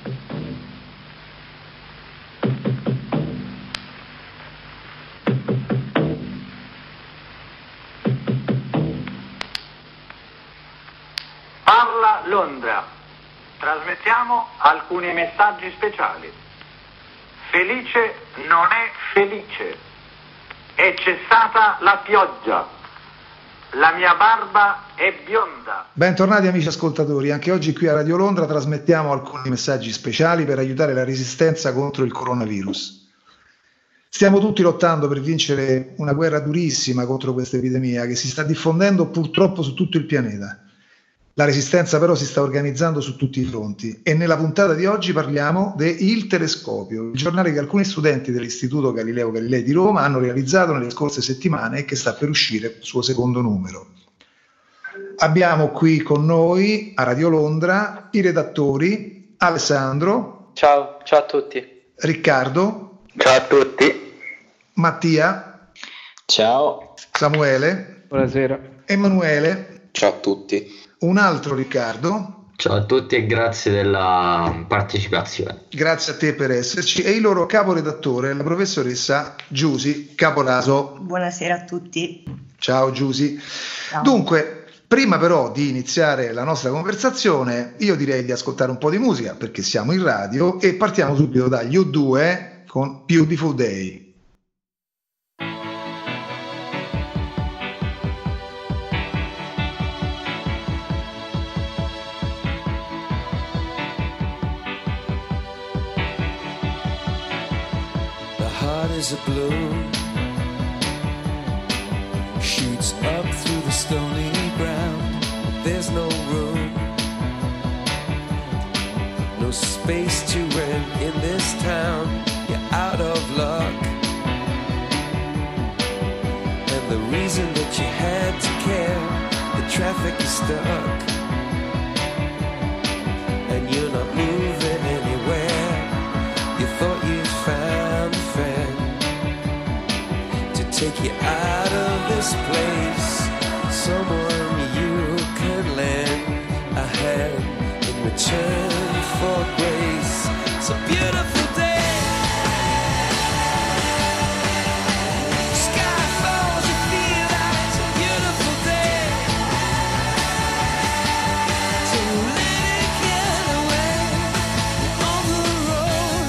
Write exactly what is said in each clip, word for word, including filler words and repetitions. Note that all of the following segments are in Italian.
Parla Londra. Trasmettiamo alcuni messaggi speciali. Felice non è felice. È cessata la pioggia. La mia barba è bionda. Bentornati amici ascoltatori, anche oggi qui a Radio Londra trasmettiamo alcuni messaggi speciali per aiutare la resistenza contro il coronavirus. Stiamo tutti lottando per vincere una guerra durissima contro questa epidemia che si sta diffondendo purtroppo su tutto il pianeta. La resistenza però si sta organizzando su tutti i fronti e nella puntata di oggi parliamo de Il Telescopio, il giornale che alcuni studenti dell'Istituto Galileo Galilei di Roma hanno realizzato nelle scorse settimane e che sta per uscire il suo secondo numero. Abbiamo qui con noi a Radio Londra i redattori Alessandro. Ciao, ciao a tutti. Riccardo. Ciao a tutti. Mattia. Ciao. Samuele. Buonasera. Emanuele. Ciao a tutti. Un altro Riccardo. Ciao a tutti e grazie della partecipazione. Grazie a te per esserci. E il loro caporedattore, la professoressa Giusy Capolaso. Buonasera a tutti. Ciao Giusy. Ciao. Dunque, prima però di iniziare la nostra conversazione, io direi di ascoltare un po' di musica perché siamo in radio e partiamo subito dagli U due con Beautiful Day. Is a blue shoots up through the stony ground. There's no room, no space to rent in this town. You're out of luck, and the reason that you had to care, the traffic is stuck, and you're not moving anywhere. You thought you found a friend take you out of this place, someone you could lend a hand in return for grace. It's a beautiful day. Sky falls, you feel that it's a beautiful day. So let it get away on the road,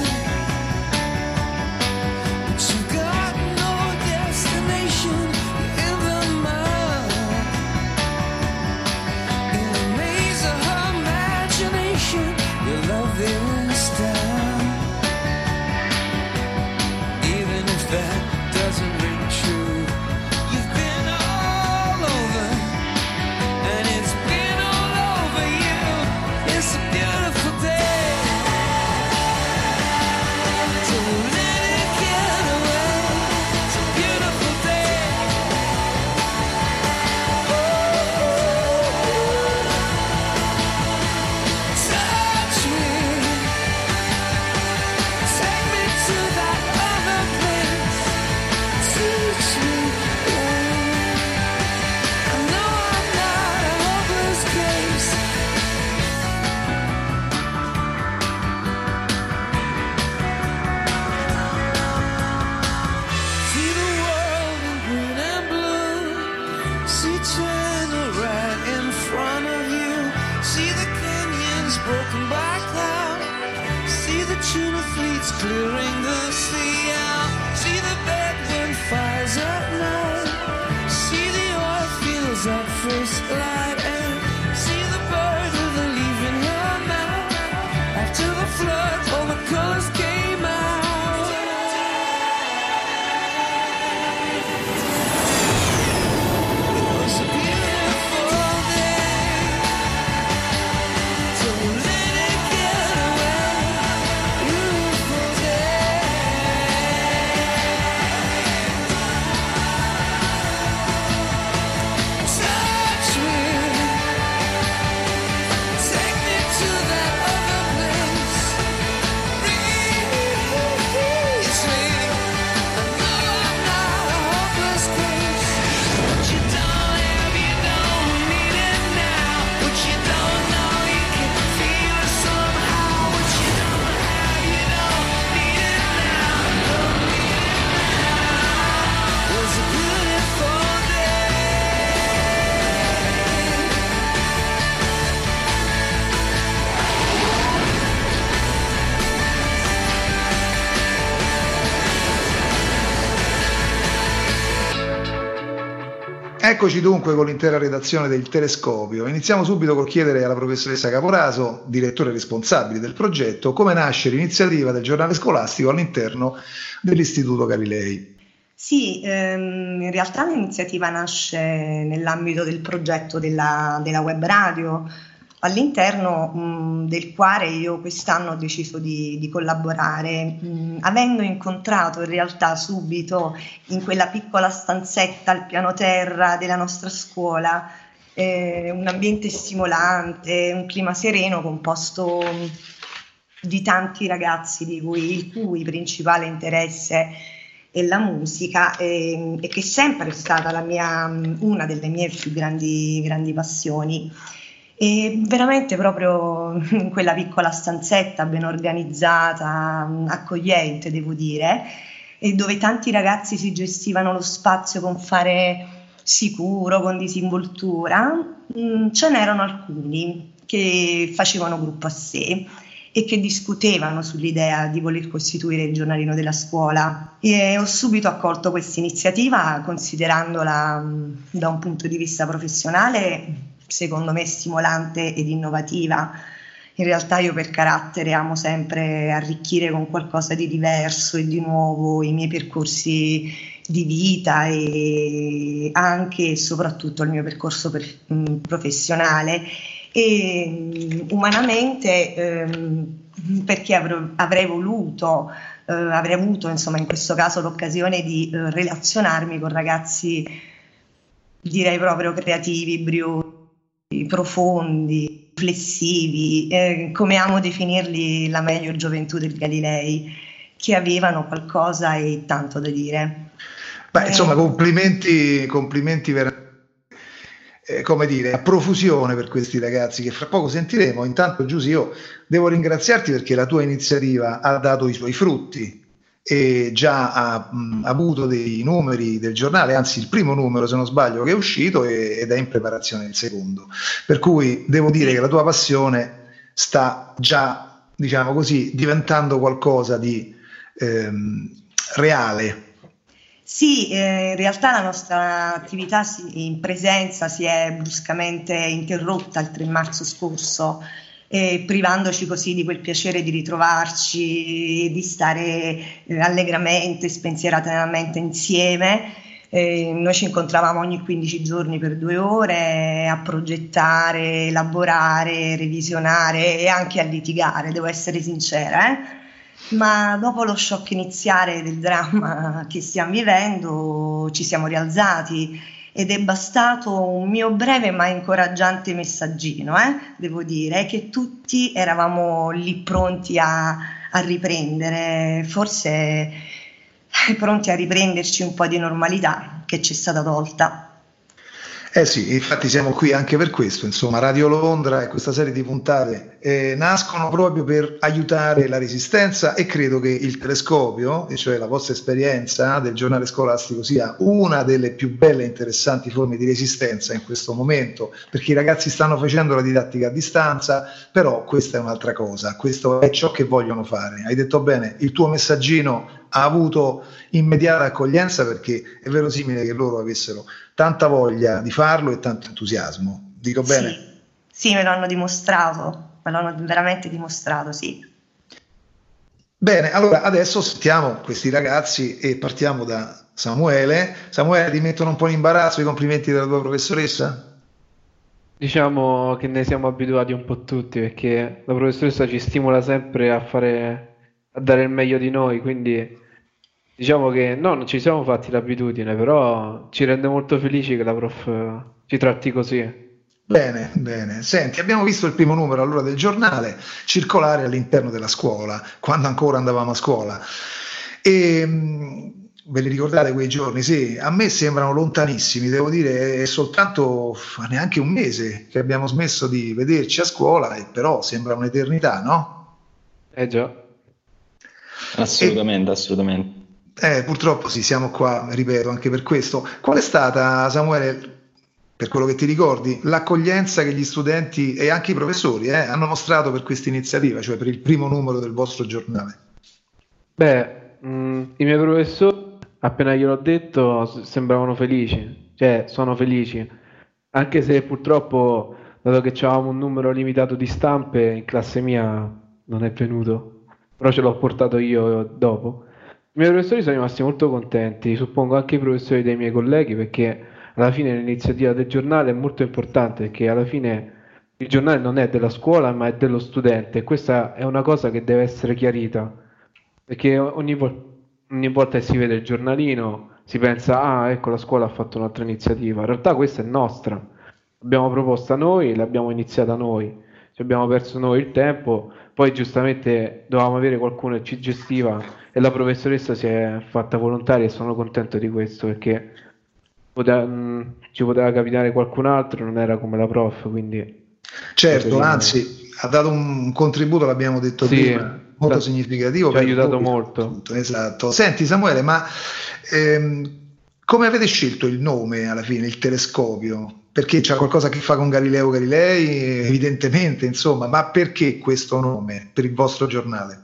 but you got destination in the mud, in the maze of her imagination. Your love is down, even if that doesn't ring true. You've been all over, and it's been all over you. It's a beautiful day, so let it get away. It's a beautiful day. Touch me, take me to that other place. Teach me, I know I'm not a hopeless case. See the world in green and blue. See China right in front of you. See the canyons broken by cloud. See the tuna fleets clearing the sea out. See the bedroom fires at night. See the oil fields at first light. And see the bird with a leaf in her mouth. After the flood, all the colors came out. It was a beautiful day, so let it get away. Beautiful day. Eccoci dunque con l'intera redazione del Telescopio. Iniziamo subito col chiedere alla professoressa Caporaso, direttore responsabile del progetto, come nasce l'iniziativa del giornale scolastico all'interno dell'Istituto Galilei. Sì, ehm, in realtà l'iniziativa nasce nell'ambito del progetto della, della web radio, all'interno mh, del quale io quest'anno ho deciso di, di collaborare, mh, avendo incontrato in realtà subito in quella piccola stanzetta al piano terra della nostra scuola eh, un ambiente stimolante, un clima sereno composto di tanti ragazzi di cui, il cui principale interesse è la musica e, e che è sempre stata la mia, una delle mie più grandi, grandi passioni. E veramente proprio in quella piccola stanzetta ben organizzata, accogliente devo dire, e dove tanti ragazzi si gestivano lo spazio con fare sicuro, con disinvoltura, mh, ce n'erano alcuni che facevano gruppo a sé e che discutevano sull'idea di voler costituire il giornalino della scuola. E ho subito accolto questa iniziativa considerandola mh, da un punto di vista professionale secondo me stimolante ed innovativa. In realtà io per carattere amo sempre arricchire con qualcosa di diverso e di nuovo i miei percorsi di vita e anche e soprattutto il mio percorso per, mh, professionale e mh, umanamente ehm, perché avrò, avrei voluto eh, avrei avuto insomma in questo caso l'occasione di eh, relazionarmi con ragazzi direi proprio creativi, briosi, profondi, riflessivi, eh, come amo definirli la meglio gioventù del Galilei, che avevano qualcosa e tanto da dire. Beh, eh, insomma, complimenti, complimenti veramente, eh, come dire, a profusione per questi ragazzi che fra poco sentiremo. Intanto, Giusy, io devo ringraziarti perché la tua iniziativa ha dato i suoi frutti e già ha mh, avuto dei numeri del giornale, anzi il primo numero se non sbaglio che è uscito e, ed è in preparazione il secondo, per cui devo dire che la tua passione sta già, diciamo così, diventando qualcosa di ehm, reale. Sì, eh, in realtà la nostra attività si, in presenza si è bruscamente interrotta il tre marzo scorso, Eh, privandoci così di quel piacere di ritrovarci, di stare eh, allegramente, spensieratamente insieme. Eh, noi ci incontravamo ogni quindici giorni per due ore a progettare, elaborare, revisionare e anche a litigare, devo essere sincera, eh? Ma dopo lo shock iniziale del dramma che stiamo vivendo ci siamo rialzati ed è bastato un mio breve ma incoraggiante messaggino, eh, devo dire, che tutti eravamo lì pronti a, a riprendere, forse pronti a riprenderci un po' di normalità che ci è stata tolta. Eh sì, infatti siamo qui anche per questo, insomma, Radio Londra e questa serie di puntate eh, nascono proprio per aiutare la resistenza e credo che il Telescopio, e cioè la vostra esperienza del giornale scolastico, sia una delle più belle e interessanti forme di resistenza in questo momento, perché i ragazzi stanno facendo la didattica a distanza, però questa è un'altra cosa, questo è ciò che vogliono fare. Hai detto bene, il tuo messaggino ha avuto immediata accoglienza perché è verosimile che loro avessero tanta voglia di farlo e tanto entusiasmo. Dico bene? Sì, sì, me lo hanno dimostrato, me lo hanno veramente dimostrato, sì. Bene, allora adesso sentiamo questi ragazzi e partiamo da Samuele. Samuele, ti mettono un po' in imbarazzo i complimenti della tua professoressa? Diciamo che ne siamo abituati un po' tutti perché la professoressa ci stimola sempre a fare, a dare il meglio di noi, quindi diciamo che no, non ci siamo fatti l'abitudine, però ci rende molto felici che la prof eh, ci tratti così. Bene, bene. Senti, abbiamo visto il primo numero allora del giornale circolare all'interno della scuola, quando ancora andavamo a scuola. E mh, ve li ricordate quei giorni? Sì, a me sembrano lontanissimi, devo dire, è soltanto neanche un mese che abbiamo smesso di vederci a scuola, e però sembra un'eternità, no? Eh già. Assolutamente, E, assolutamente. eh, purtroppo sì, siamo qua, ripeto, anche per questo. Qual è stata, Samuele, per quello che ti ricordi, l'accoglienza che gli studenti e anche i professori eh, hanno mostrato per questa iniziativa, cioè per il primo numero del vostro giornale? Beh, mh, i miei professori, appena gliel'ho detto, s- sembravano felici. cioè sono felici, anche se purtroppo, dato che avevamo un numero limitato di stampe, in classe mia non è venuto, però ce l'ho portato io dopo. I miei professori sono rimasti molto contenti, suppongo anche i professori dei miei colleghi, perché alla fine l'iniziativa del giornale è molto importante, perché alla fine il giornale non è della scuola, ma è dello studente, e questa è una cosa che deve essere chiarita, perché ogni, vol- ogni volta che si vede il giornalino si pensa, ah, ecco, la scuola ha fatto un'altra iniziativa. In realtà questa è nostra, l'abbiamo proposta noi, l'abbiamo iniziata noi, ci abbiamo perso noi il tempo, poi giustamente dovevamo avere qualcuno che ci gestiva e la professoressa si è fatta volontaria e sono contento di questo, perché poteva- mh, ci poteva capitare qualcun altro, non era come la prof, quindi Certo, preferiamo... anzi, ha dato un contributo, l'abbiamo detto Sì, prima, molto ta- significativo ci ha per aiutato voi molto. soprattutto. Esatto. Senti Samuele, ma ehm, come avete scelto il nome alla fine, il telescopio? Perché c'ha qualcosa a che fa con Galileo Galilei, evidentemente, insomma, ma perché questo nome per il vostro giornale?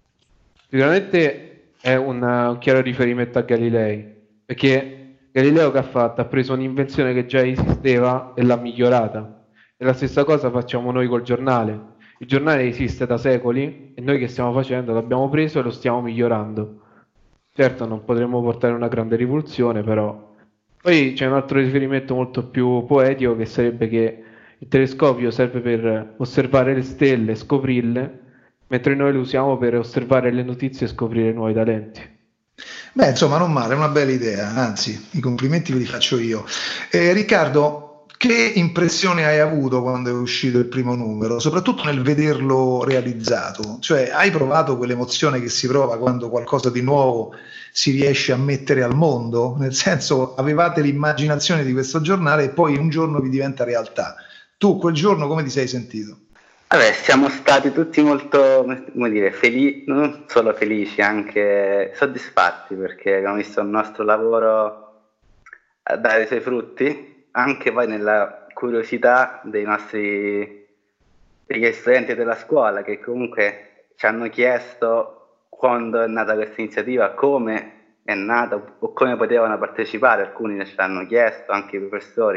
Sicuramente è una- un chiaro riferimento a Galilei, perché Galileo che ha fatto? Ha preso un'invenzione che già esisteva e l'ha migliorata. E la stessa cosa facciamo noi col giornale. Il giornale esiste da secoli e noi che stiamo facendo? L'abbiamo preso e lo stiamo migliorando. Certo, non potremmo portare una grande rivoluzione, però. Poi c'è un altro riferimento molto più poetico che sarebbe che il telescopio serve per osservare le stelle, scoprirle, mentre noi lo usiamo per osservare le notizie e scoprire nuovi talenti. Beh, insomma, non male, è una bella idea, anzi, i complimenti ve li faccio io. Eh, Riccardo, che impressione hai avuto quando è uscito il primo numero, soprattutto nel vederlo realizzato? Cioè, hai provato quell'emozione che si prova quando qualcosa di nuovo si riesce a mettere al mondo? Nel senso, avevate l'immaginazione di questo giornale e poi un giorno vi diventa realtà. Tu quel giorno come ti sei sentito? Vabbè, siamo stati tutti molto, come dire, felici, non solo felici, anche soddisfatti perché abbiamo visto il nostro lavoro eh, dare i suoi frutti, anche poi nella curiosità dei nostri degli studenti della scuola che comunque ci hanno chiesto quando è nata questa iniziativa, come è nata o come potevano partecipare, alcuni ce l'hanno chiesto, anche i professori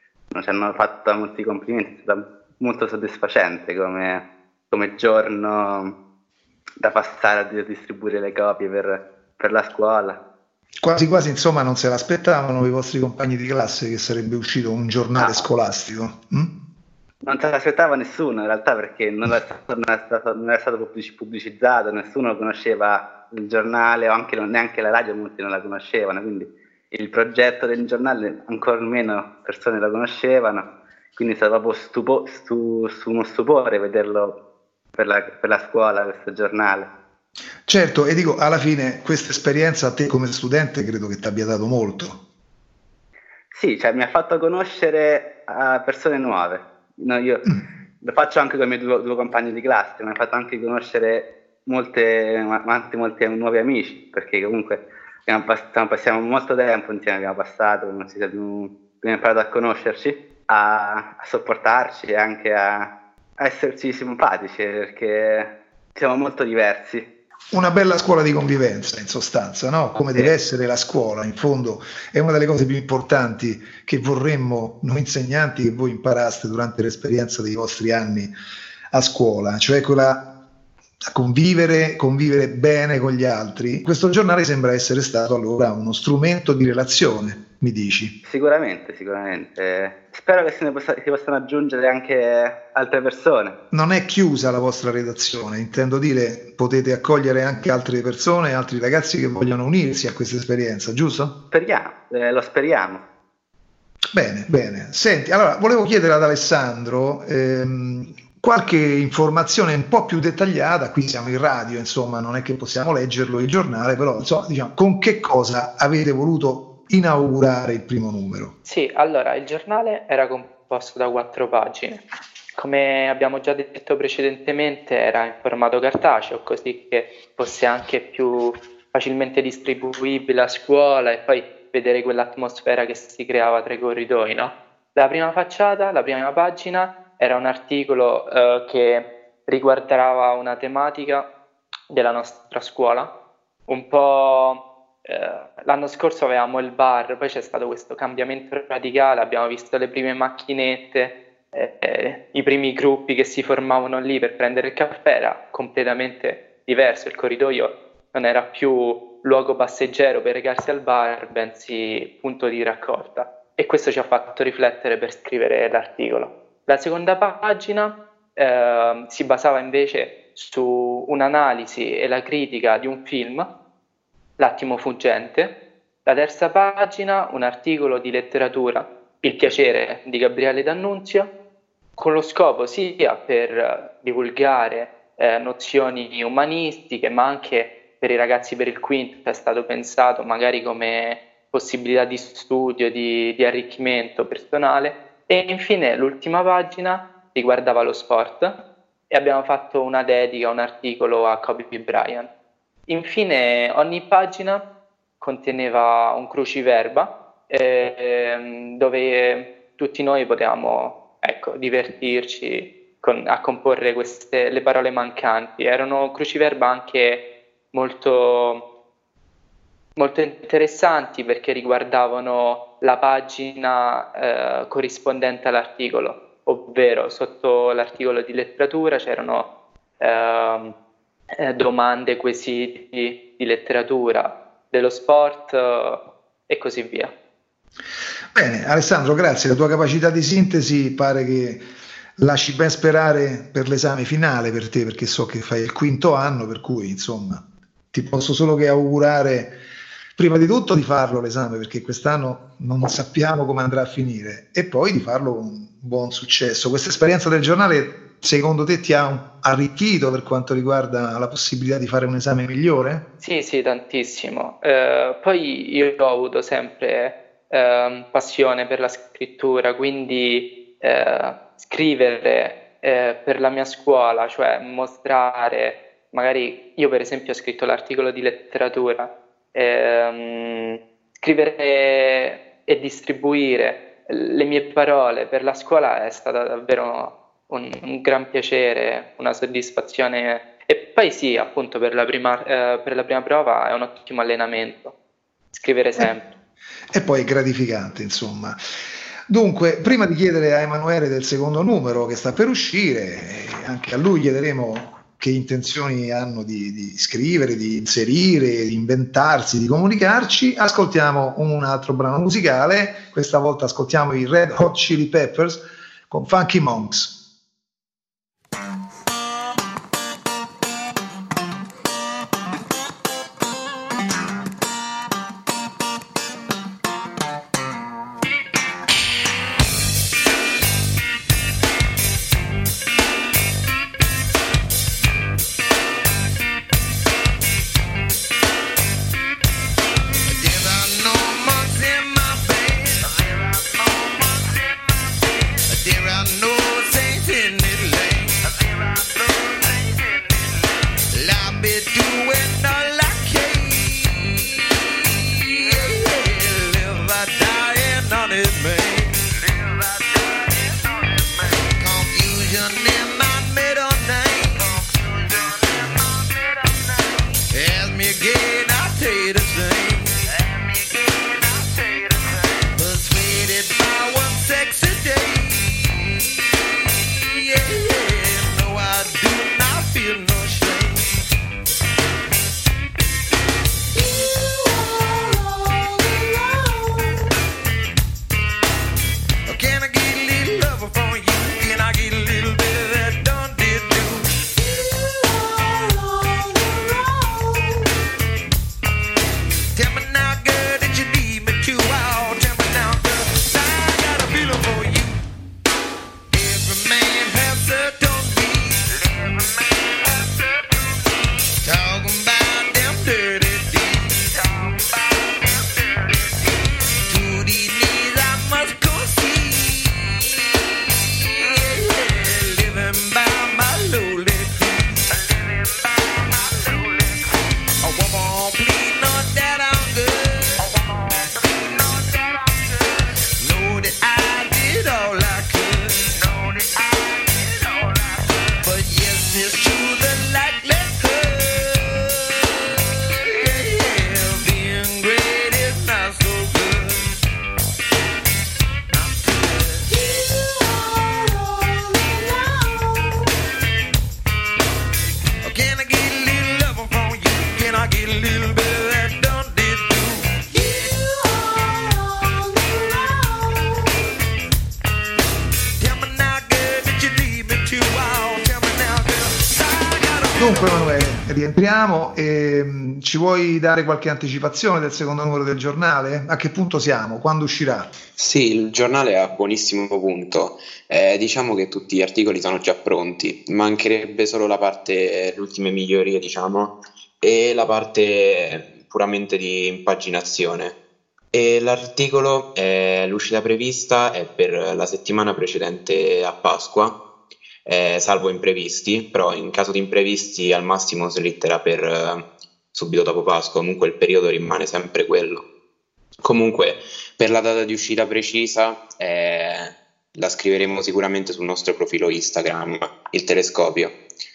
ci hanno fatto molti complimenti, è stato molto soddisfacente come, come giorno da passare a distribuire le copie per, per la scuola. Quasi quasi insomma non se l'aspettavano i vostri compagni di classe che sarebbe uscito un giornale No. scolastico? Mm? Non se l'aspettava nessuno in realtà perché non è stato, non è stato, non è stato pubblici- pubblicizzato, nessuno conosceva il giornale o anche, neanche la radio, molti non la conoscevano, quindi il progetto del giornale ancora meno persone lo conoscevano. Quindi è stato proprio stupo, stu, stu, uno stupore vederlo per la, per la scuola, questo giornale. Certo, e dico, alla fine questa esperienza a te come studente credo che ti abbia dato molto. Sì, cioè mi ha fatto conoscere uh, persone nuove. No, io lo faccio anche con i miei due, due compagni di classe, mi ha fatto anche conoscere molte, molti, molti nuovi amici, perché comunque abbiamo, pass- passiamo molto tempo insieme, abbiamo passato, abbiamo, abbiamo imparato a conoscerci, a, a sopportarci e anche a, a esserci simpatici perché siamo molto diversi. Una bella scuola di convivenza in sostanza, no? Come Sì. deve essere la scuola, in fondo è una delle cose più importanti che vorremmo noi insegnanti che voi imparaste durante l'esperienza dei vostri anni a scuola, cioè quella a convivere, convivere bene con gli altri. Questo giornale sembra essere stato allora uno strumento di relazione, mi dici? Sicuramente, sicuramente. Spero che se ne possa, si possano aggiungere anche altre persone. Non è chiusa la vostra redazione, intendo dire, potete accogliere anche altre persone, altri ragazzi che vogliono unirsi a questa esperienza, giusto? Speriamo, eh, lo speriamo. Bene, bene. Senti, allora volevo chiedere ad Alessandro ehm, qualche informazione un po' più dettagliata. Qui siamo in radio, insomma, non è che possiamo leggerlo il giornale, però insomma, diciamo, con che cosa avete voluto inaugurare il primo numero? Sì, allora il giornale era composto da quattro pagine. Come abbiamo già detto precedentemente, era in formato cartaceo, così che fosse anche più facilmente distribuibile a scuola e poi vedere quell'atmosfera che si creava tra i corridoi, no? La prima facciata, la prima pagina, era un articolo eh, che riguardava una tematica della nostra scuola, un po' eh, l'anno scorso avevamo il bar, poi c'è stato questo cambiamento radicale, abbiamo visto le prime macchinette, eh, eh, i primi gruppi che si formavano lì per prendere il caffè, era completamente diverso, il corridoio non era più luogo passeggero per recarsi al bar, bensì punto di raccolta, e questo ci ha fatto riflettere per scrivere l'articolo. La seconda pagina eh, si basava invece su un'analisi e la critica di un film, L'attimo fuggente. La terza pagina, un articolo di letteratura, Il piacere di Gabriele D'Annunzio, con lo scopo sia per divulgare eh, nozioni umanistiche, ma anche per i ragazzi per il quinto è stato pensato magari come possibilità di studio, di, di arricchimento personale. E infine l'ultima pagina riguardava lo sport e abbiamo fatto una dedica, un articolo a Kobe Bryant. Infine ogni pagina conteneva un cruciverba eh, dove tutti noi potevamo, ecco, divertirci con, a comporre queste, le parole mancanti. Erano cruciverba anche molto, molto interessanti perché riguardavano la pagina eh, corrispondente all'articolo, ovvero sotto l'articolo di letteratura c'erano eh, eh, domande, quesiti di letteratura, dello sport eh, e così via. Bene, Alessandro, grazie. La tua capacità di sintesi pare che lasci ben sperare per l'esame finale per te, perché so che fai il quinto anno, per cui insomma ti posso solo che augurare prima di tutto di farlo l'esame, perché quest'anno non sappiamo come andrà a finire, e poi di farlo con buon successo. Questa esperienza del giornale secondo te ti ha arricchito per quanto riguarda la possibilità di fare un esame migliore? Sì, sì, tantissimo. Eh, poi io ho avuto sempre eh, passione per la scrittura, quindi eh, scrivere eh, per la mia scuola, cioè mostrare, magari io per esempio ho scritto l'articolo di letteratura, ehm, scrivere e distribuire le mie parole per la scuola è stato davvero un, un gran piacere, una soddisfazione, e poi sì, appunto per la prima, eh, per la prima prova è un ottimo allenamento, scrivere sempre. E poi è gratificante, insomma. Dunque, prima di chiedere a Emanuele del secondo numero che sta per uscire, anche a lui chiederemo che intenzioni hanno di, di scrivere, di inserire, di inventarsi, di comunicarci, ascoltiamo un altro brano musicale. Questa volta ascoltiamo i Red Hot Chili Peppers con Funky Monks. Being Dunque Emanuele, rientriamo e mh, ci vuoi dare qualche anticipazione del secondo numero del giornale? A che punto siamo? Quando uscirà? Sì, il giornale è a buonissimo punto. Eh, diciamo che tutti gli articoli sono già pronti, mancherebbe solo la parte, le ultime migliorie, diciamo, e la parte puramente di impaginazione. E l'articolo, eh, l'uscita prevista è per la settimana precedente a Pasqua. Eh, salvo imprevisti, però in caso di imprevisti al massimo slitterà per eh, subito dopo Pasqua, comunque il periodo rimane sempre quello. Comunque per la data di uscita precisa eh, la scriveremo sicuramente sul nostro profilo Instagram, il Telescopio.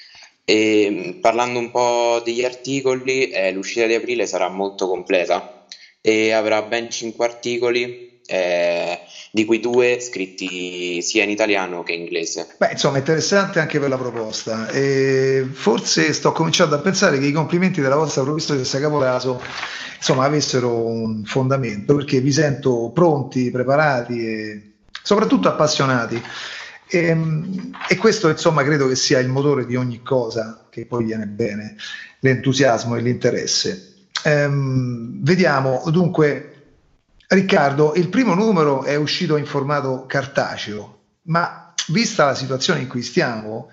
E parlando un po' degli articoli, eh, l'uscita di aprile sarà molto completa e avrà ben cinque articoli, Eh, di cui due scritti sia in italiano che in inglese. Beh, insomma, interessante anche per la proposta. E forse sto cominciando a pensare che i complimenti della vostra professoressa Caporaso, insomma, avessero un fondamento, perché vi sento pronti, preparati e soprattutto appassionati. E, e questo, insomma, credo che sia il motore di ogni cosa che poi viene bene, l'entusiasmo e l'interesse. Ehm, vediamo, dunque, Riccardo, il primo numero è uscito in formato cartaceo, ma vista la situazione in cui stiamo,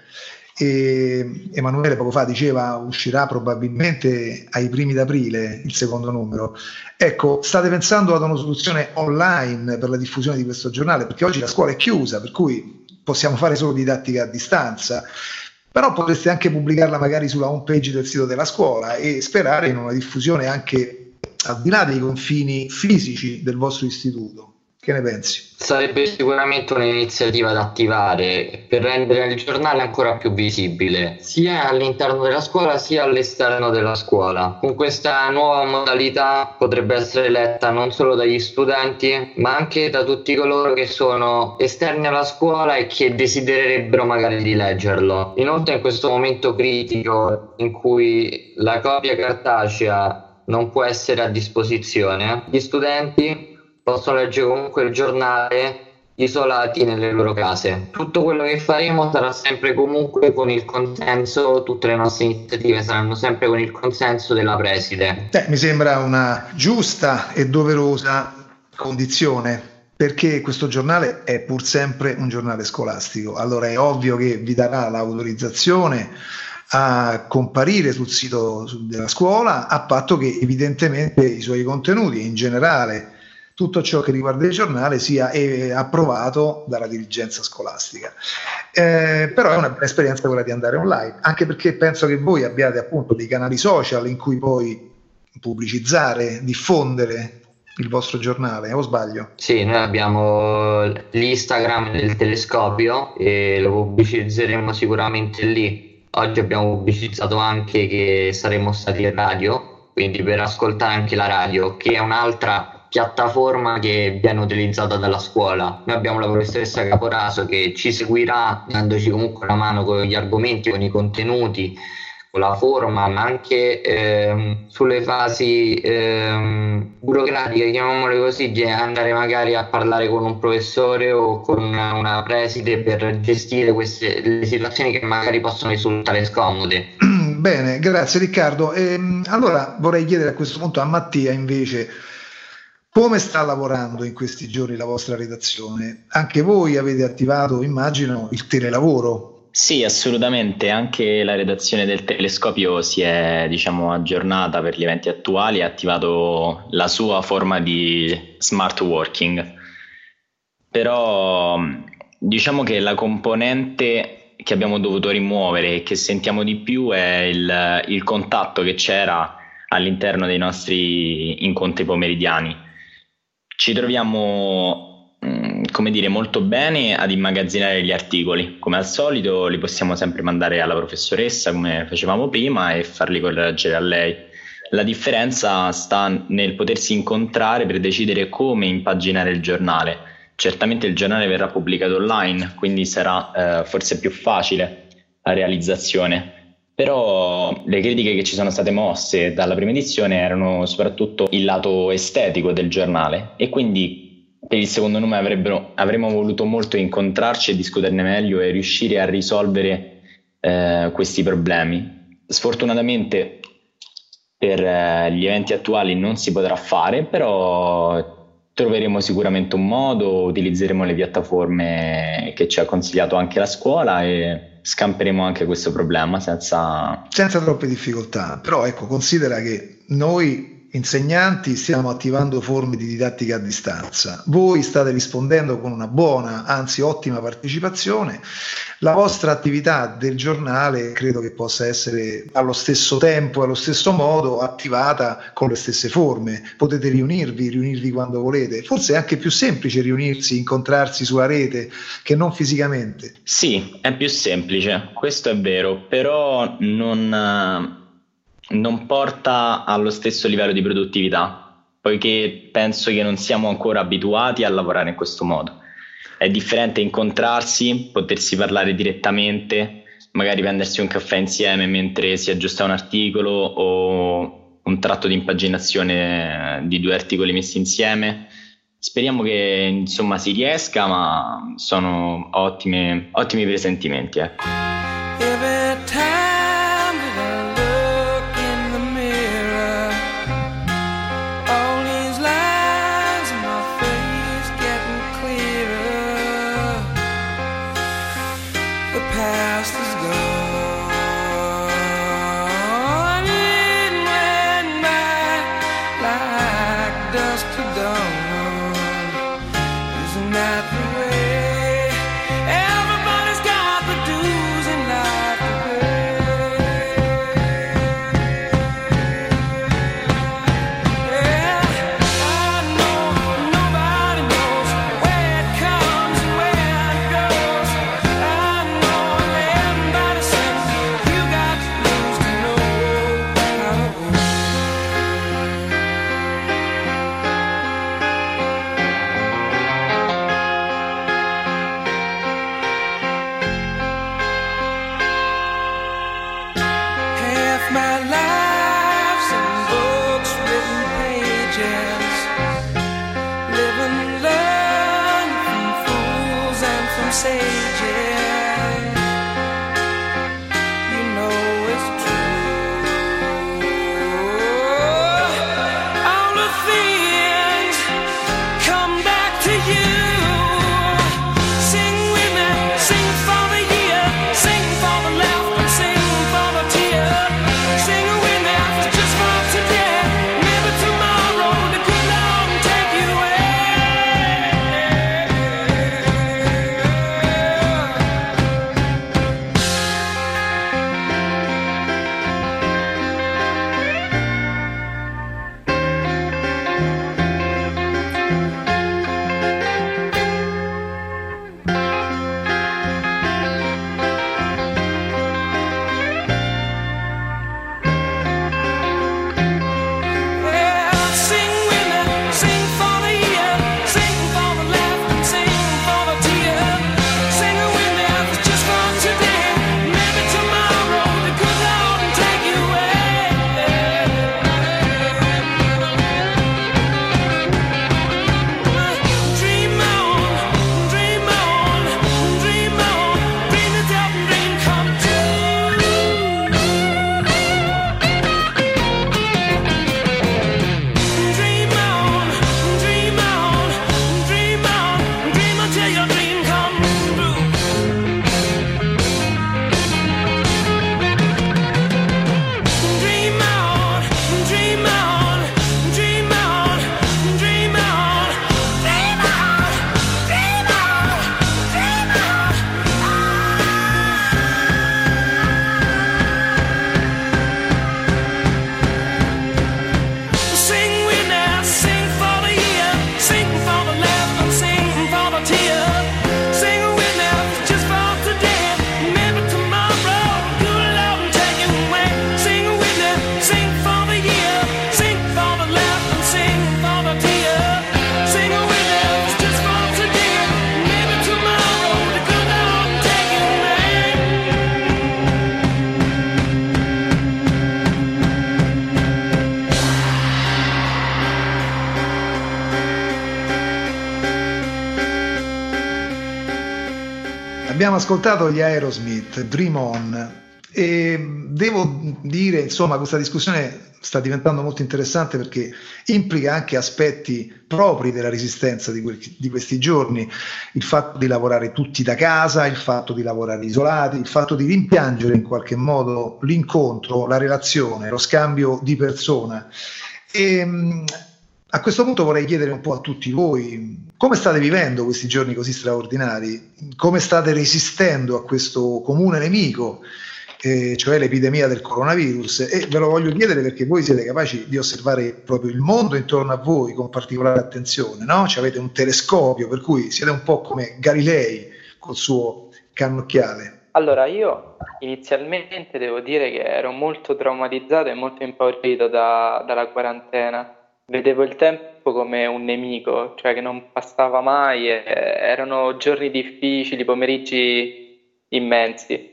e Emanuele poco fa diceva uscirà probabilmente ai primi d'aprile il secondo numero, ecco, state pensando ad una soluzione online per la diffusione di questo giornale? Perché oggi la scuola è chiusa, per cui possiamo fare solo didattica a distanza, però potreste anche pubblicarla magari sulla home page del sito della scuola e sperare in una diffusione anche al di là dei confini fisici del vostro istituto. Che ne pensi? Sarebbe sicuramente un'iniziativa da attivare per rendere il giornale ancora più visibile, sia all'interno della scuola sia all'esterno della scuola. Con questa nuova modalità potrebbe essere letta non solo dagli studenti, ma anche da tutti coloro che sono esterni alla scuola e che desidererebbero magari di leggerlo. Inoltre, in questo momento critico in cui la copia cartacea non può essere a disposizione, gli studenti possono leggere comunque il giornale isolati nelle loro case. Tutto quello che faremo sarà sempre comunque con il consenso, tutte le nostre iniziative saranno sempre con il consenso della preside. Eh, mi sembra una giusta e doverosa condizione, perché questo giornale è pur sempre un giornale scolastico, allora è ovvio che vi darà l'autorizzazione a comparire sul sito della scuola, a patto che evidentemente i suoi contenuti e in generale tutto ciò che riguarda il giornale sia eh, approvato dalla dirigenza scolastica. Eh, però è una bella esperienza quella di andare online, anche perché penso che voi abbiate appunto dei canali social in cui poi pubblicizzare, diffondere il vostro giornale, o sbaglio? Sì, noi abbiamo l'Instagram del Telescopio e lo pubblicizzeremo sicuramente lì. Oggi abbiamo pubblicizzato anche che saremmo stati in radio, quindi per ascoltare anche la radio, che è un'altra piattaforma che viene utilizzata dalla scuola. Noi abbiamo la professoressa Caporaso che ci seguirà dandoci comunque una mano con gli argomenti, con i contenuti, con la forma, ma anche ehm, sulle fasi ehm, burocratiche, chiamiamole così, di andare magari a parlare con un professore o con una, una preside per gestire queste le situazioni che magari possono risultare scomode. Bene, grazie Riccardo. Ehm, allora vorrei chiedere a questo punto a Mattia invece come sta lavorando in questi giorni la vostra redazione? Anche voi avete attivato, immagino, il telelavoro? Sì, assolutamente. Anche la redazione del Telescopio si è, diciamo, aggiornata per gli eventi attuali e ha attivato la sua forma di smart working. Però diciamo che la componente che abbiamo dovuto rimuovere e che sentiamo di più è il, il contatto che c'era all'interno dei nostri incontri pomeridiani. Ci troviamo, come dire, molto bene ad immagazzinare gli articoli. Come al solito li possiamo sempre mandare alla professoressa come facevamo prima e farli correggere a lei. La differenza sta nel potersi incontrare per decidere come impaginare il giornale. Certamente il giornale verrà pubblicato online, quindi sarà eh, forse più facile la realizzazione. Però le critiche che ci sono state mosse dalla prima edizione erano soprattutto il lato estetico del giornale e quindi per il secondo numero avrebbero, avremmo voluto molto incontrarci e discuterne meglio e riuscire a risolvere eh, questi problemi. Sfortunatamente per eh, gli eventi attuali non si potrà fare, però troveremo sicuramente un modo, utilizzeremo le piattaforme che ci ha consigliato anche la scuola e scamperemo anche questo problema senza... senza troppe difficoltà. Però ecco, considera che noi insegnanti stiamo attivando forme di didattica a distanza, voi state rispondendo con una buona, anzi ottima partecipazione. La vostra attività del giornale credo che possa essere allo stesso tempo, allo stesso modo attivata con le stesse forme. Potete riunirvi, riunirvi quando volete. Forse è anche più semplice riunirsi, incontrarsi sulla rete che non fisicamente. Sì, è più semplice, questo è vero, però non... non porta allo stesso livello di produttività, poiché penso che non siamo ancora abituati a lavorare in questo modo. È differente incontrarsi, potersi parlare direttamente, magari prendersi un caffè insieme mentre si aggiusta un articolo o un tratto di impaginazione di due articoli messi insieme. Speriamo che insomma si riesca, ma sono ottime, ottimi presentimenti. Eh. Abbiamo ascoltato gli Aerosmith, Dream On, e devo dire, insomma, questa discussione sta diventando molto interessante perché implica anche aspetti propri della resistenza di, que- di questi giorni, il fatto di lavorare tutti da casa, il fatto di lavorare isolati, il fatto di rimpiangere in qualche modo l'incontro, la relazione, lo scambio di persona. E, mh, a questo punto vorrei chiedere un po' a tutti voi come state vivendo questi giorni così straordinari, come state resistendo a questo comune nemico, eh, cioè l'epidemia del coronavirus, e ve lo voglio chiedere perché voi siete capaci di osservare proprio il mondo intorno a voi con particolare attenzione, no? Cioè avete un telescopio, per cui siete un po' come Galilei col suo cannocchiale. Allora, io inizialmente devo dire che ero molto traumatizzato e molto impaurito da, dalla quarantena. Vedevo il tempo come un nemico, cioè che non passava mai, e erano giorni difficili, pomeriggi immensi.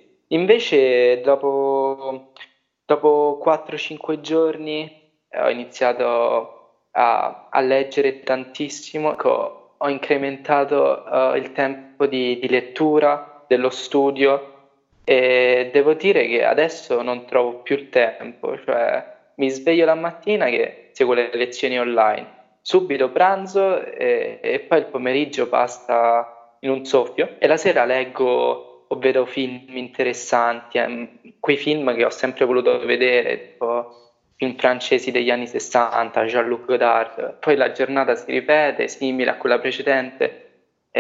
Invece dopo, dopo quattro cinque giorni ho iniziato a, a leggere tantissimo, ecco, ho incrementato uh, il tempo di, di lettura, dello studio, e devo dire che adesso non trovo più il tempo, cioè mi sveglio la mattina che seguo le lezioni online, subito pranzo e, e poi il pomeriggio passa in un soffio e la sera leggo o vedo film interessanti, eh, quei film che ho sempre voluto vedere, tipo film francesi degli anni sessanta, Jean-Luc Godard, poi la giornata si ripete, simile a quella precedente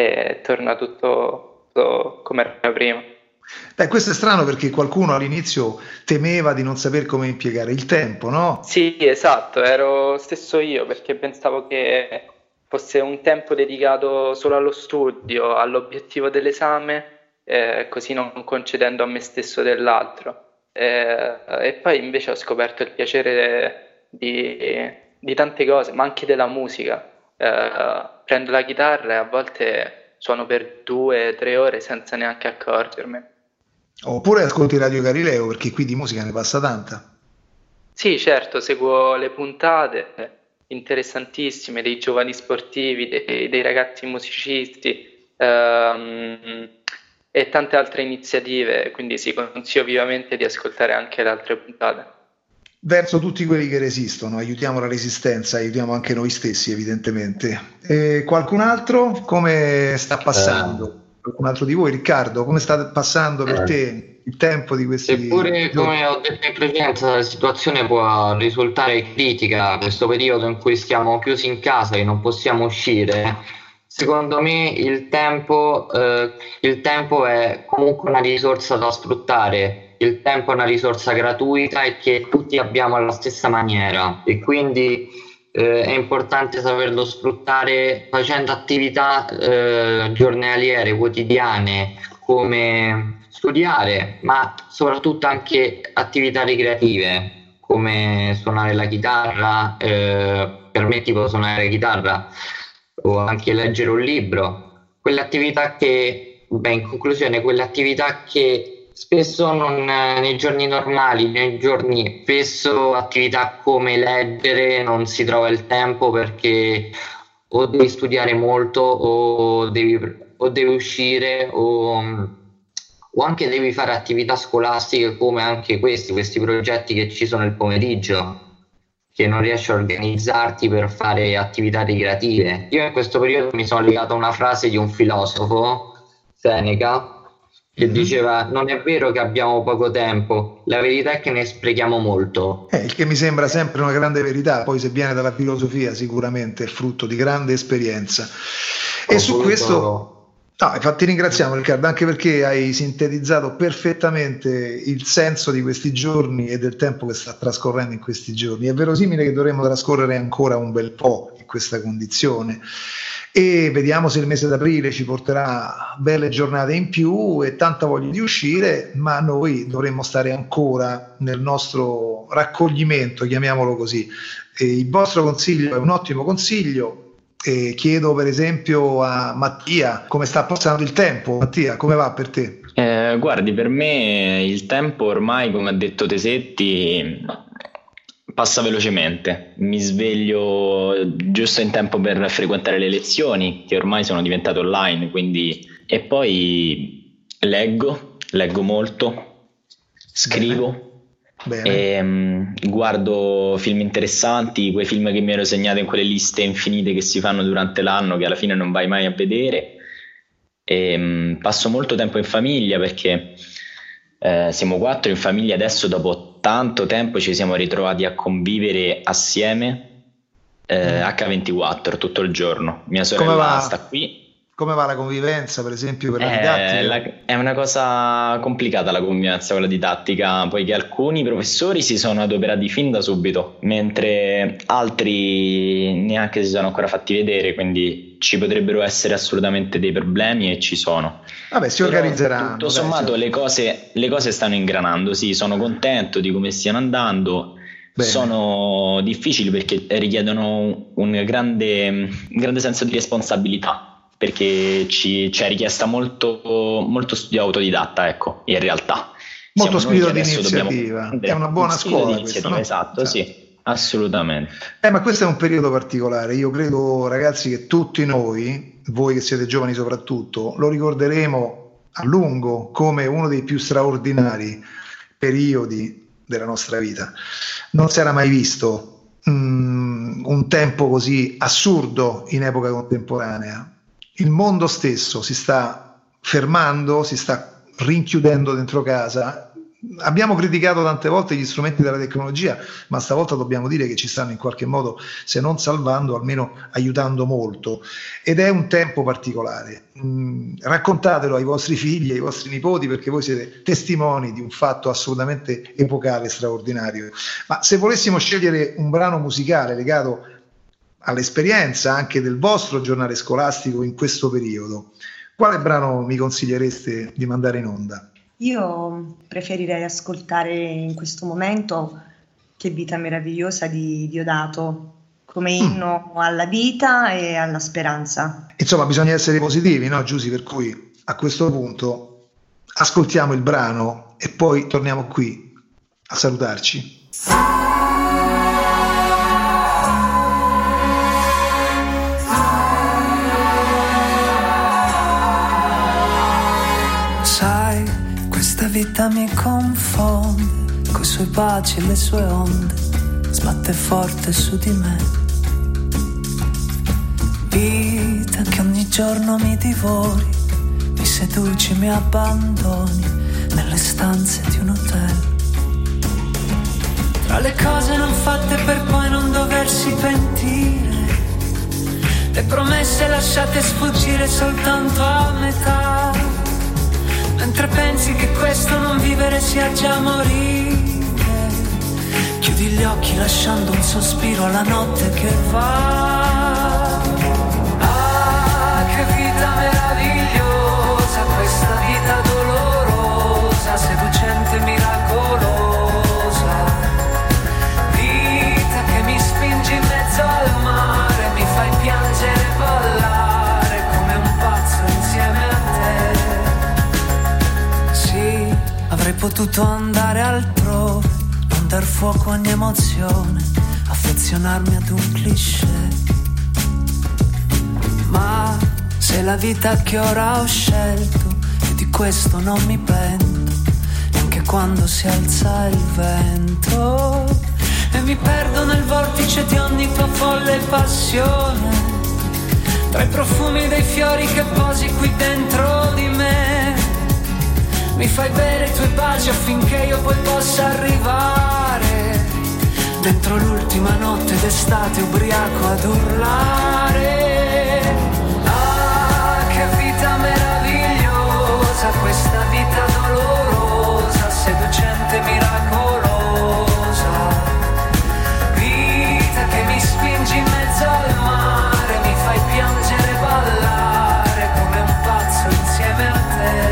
e torna tutto, tutto come era prima. Beh, questo è strano perché qualcuno all'inizio temeva di non saper come impiegare il tempo, no? Sì, esatto, ero stesso io perché pensavo che fosse un tempo dedicato solo allo studio, all'obiettivo dell'esame, eh, così non concedendo a me stesso dell'altro. Eh, e poi invece ho scoperto il piacere di, di tante cose, ma anche della musica. Eh, prendo la chitarra e a volte suono per due, tre ore senza neanche accorgermene. Oppure ascolti Radio Galileo, perché qui di musica ne passa tanta. Sì, certo, seguo le puntate interessantissime dei giovani sportivi, dei, dei ragazzi musicisti ehm, e tante altre iniziative, quindi sì, consiglio vivamente di ascoltare anche le altre puntate. Verso tutti quelli che resistono, aiutiamo la resistenza, aiutiamo anche noi stessi evidentemente. E qualcun altro come sta passando? Eh. Qualcun altro di voi, Riccardo, come sta passando per te il tempo di questi Eppure, giorni? come ho detto in precedenza, la situazione può risultare critica, questo periodo in cui stiamo chiusi in casa e non possiamo uscire. Secondo me il tempo, eh, il tempo è comunque una risorsa da sfruttare, il tempo è una risorsa gratuita e che tutti abbiamo alla stessa maniera e quindi eh, è importante saperlo sfruttare facendo attività eh, giornaliere, quotidiane, come studiare, ma soprattutto anche attività ricreative come suonare la chitarra, eh, per me tipo suonare la chitarra o anche leggere un libro, quelle attività che, beh, in conclusione, quelle attività che spesso non, nei giorni normali, nei giorni spesso attività come leggere non si trova il tempo perché o devi studiare molto o devi, o devi uscire o, o anche devi fare attività scolastiche come anche questi, questi progetti che ci sono il pomeriggio, che non riesci a organizzarti per fare attività ricreative. Io in questo periodo mi sono legato a una frase di un filosofo, Seneca, che mm-hmm. diceva: non è vero che abbiamo poco tempo, la verità è che ne sprechiamo molto. Eh, il che mi sembra sempre una grande verità, poi se viene dalla filosofia sicuramente è frutto di grande esperienza. Ho e su voluto... questo... No, infatti ringraziamo Riccardo anche perché hai sintetizzato perfettamente il senso di questi giorni e del tempo che sta trascorrendo in questi giorni. È verosimile che dovremo trascorrere ancora un bel po' in questa condizione e vediamo se il mese d'aprile ci porterà belle giornate in più e tanta voglia di uscire, ma noi dovremmo stare ancora nel nostro raccoglimento, chiamiamolo così. E il vostro consiglio è un ottimo consiglio. E chiedo per esempio a Mattia come sta passando il tempo. Mattia, come va per te? Eh, guardi, per me il tempo ormai, come ha detto Tesetti, passa velocemente. Mi sveglio giusto in tempo per frequentare le lezioni, che ormai sono diventate online, quindi... e poi leggo, leggo molto, scrivo. Bene. Bene. E, um, guardo film interessanti, quei film che mi ero segnato in quelle liste infinite che si fanno durante l'anno che alla fine non vai mai a vedere. E, um, passo molto tempo in famiglia perché eh, siamo quattro in famiglia adesso, dopo tanto tempo ci siamo ritrovati a convivere assieme eh, acca ventiquattro tutto il giorno. Mia sorella sta qui. Come va la convivenza, per esempio, per la Eh, didattica? la- è una cosa complicata la convivenza con la didattica, poiché alcuni professori si sono adoperati fin da subito, mentre altri neanche si sono ancora fatti vedere, quindi ci potrebbero essere assolutamente dei problemi e ci sono. Vabbè, si Però organizzeranno. tutto dai, sommato sì. le cose, le cose stanno ingranando, sì, sono contento di come stiano andando. Bene. Sono difficili perché richiedono un grande, un grande senso di responsabilità, perché ci c'è richiesta molto, molto studio autodidatta, ecco, in realtà. Molto Siamo noi spirito che di adesso dobbiamo iniziativa. prendere È una buona un spirito scuola di questa, iniziativa, no? esatto, sì, assolutamente. Eh, ma questo è un periodo particolare. Io credo, ragazzi, che tutti noi, voi che siete giovani soprattutto, lo ricorderemo a lungo come uno dei più straordinari periodi della nostra vita. Non si era mai visto mm, un tempo così assurdo in epoca contemporanea. Il mondo stesso si sta fermando, si sta rinchiudendo dentro casa. Abbiamo criticato tante volte gli strumenti della tecnologia, ma stavolta dobbiamo dire che ci stanno in qualche modo, se non salvando, almeno aiutando molto. Ed è un tempo particolare. Mm, raccontatelo ai vostri figli, ai vostri nipoti, perché voi siete testimoni di un fatto assolutamente epocale, straordinario. Ma se volessimo scegliere un brano musicale legato all'esperienza anche del vostro giornale scolastico in questo periodo, quale brano mi consigliereste di mandare in onda? Io preferirei ascoltare in questo momento Che vita meravigliosa di Diodato, come inno alla vita e alla speranza. Insomma, bisogna essere positivi, no, Giusy? Per cui a questo punto ascoltiamo il brano e poi torniamo qui a salutarci. Sai, questa vita mi confonde, coi suoi baci e le sue onde, sbatte forte su di me. Vita che ogni giorno mi divori, mi seduci, mi abbandoni nelle stanze di un hotel. Tra le cose non fatte per poi non doversi pentire, le promesse lasciate sfuggire soltanto a metà. Mentre pensi che questo non vivere sia già morire, chiudi gli occhi lasciando un sospiro alla notte che va. Ah, che vita meravigliosa, questa vita dolorosa, seducente, miracolosa. Vita che mi spingi in mezzo al mare, mi fai piangere e ballare come un pazzo insieme a te. Sì, avrei potuto andare altrove, non dar fuoco a ogni emozione, affezionarmi ad un cliché. Ma se la vita che ora ho scelto, e di questo non mi pento, neanche quando si alza il vento, e mi perdo nel vortice di ogni tua folle passione, tra i profumi dei fiori che posi qui dentro di me. Mi fai bere i tuoi baci affinché io poi possa arrivare dentro l'ultima notte d'estate ubriaco ad urlare. Ah, che vita meravigliosa, questa vita dolorosa, seducente, miracolosa. Vita che mi spingi in mezzo al mare, mi fai piangere e ballare come un pazzo insieme a te.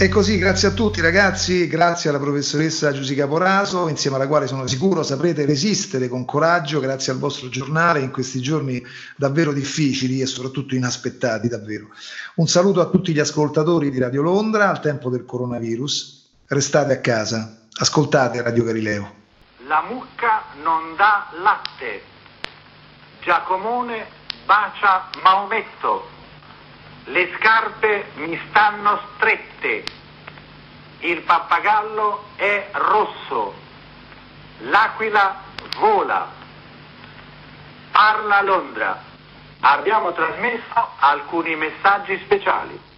E così, grazie a tutti ragazzi, grazie alla professoressa Giusy Caporaso, insieme alla quale sono sicuro saprete resistere con coraggio grazie al vostro giornale in questi giorni davvero difficili e soprattutto inaspettati davvero. Un saluto a tutti gli ascoltatori di Radio Londra al tempo del coronavirus. Restate a casa, ascoltate Radio Galileo. La mucca non dà latte. Giacomone bacia Maometto. Le scarpe mi stanno strette. Il pappagallo è rosso. L'aquila vola. Parla Londra. Abbiamo trasmesso alcuni messaggi speciali.